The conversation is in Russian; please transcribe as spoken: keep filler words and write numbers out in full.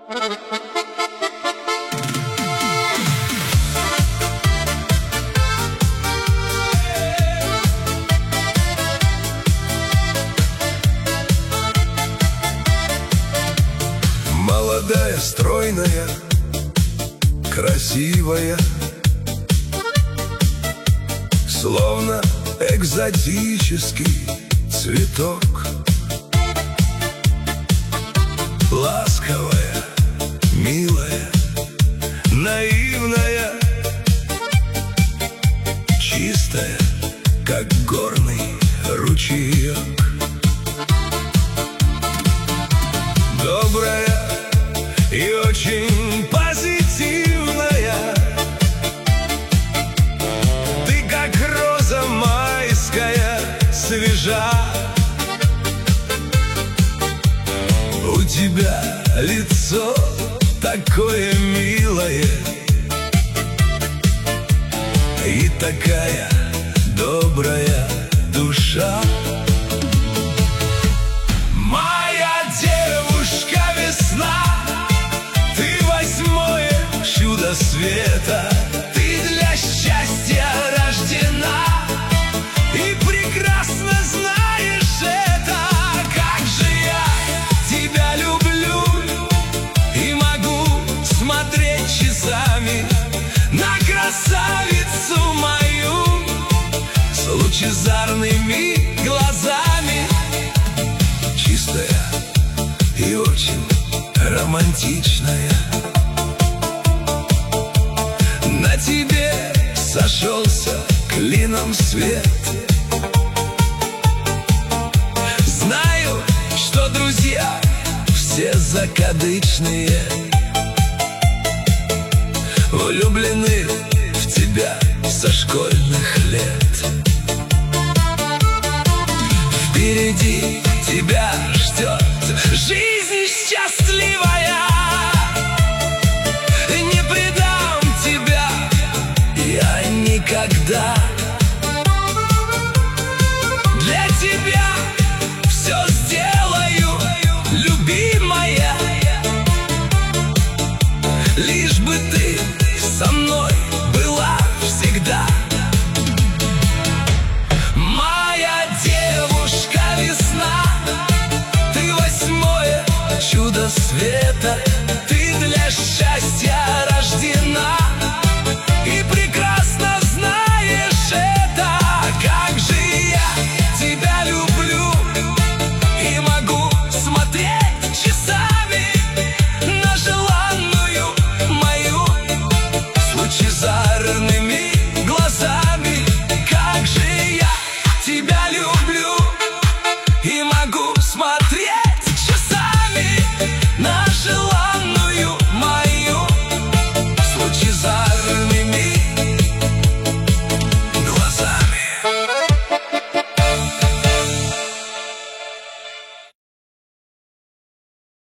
Молодая, стройная, красивая, словно экзотический цветок. Ласковая, милая, наивная, чистая, как горный ручеек. Добрая и очень позитивная, ты как роза майская, свежа. У тебя лицо такое милое и такая добрая душа. Моя девушка весна, ты восьмое чудо света, ты для счастья рождена и прекрасно знаешь это. Как же я тебя люблю и могу смотреть часами на красавицу мою с лучезарными глазами. Чистая и очень романтичная, на тебе сошелся клином свет. Знаю, что друзья все закадычные, влюблены в тебя со школьных лет. Впереди тебя ждет жизнь счастливая, не предам тебя я никогда.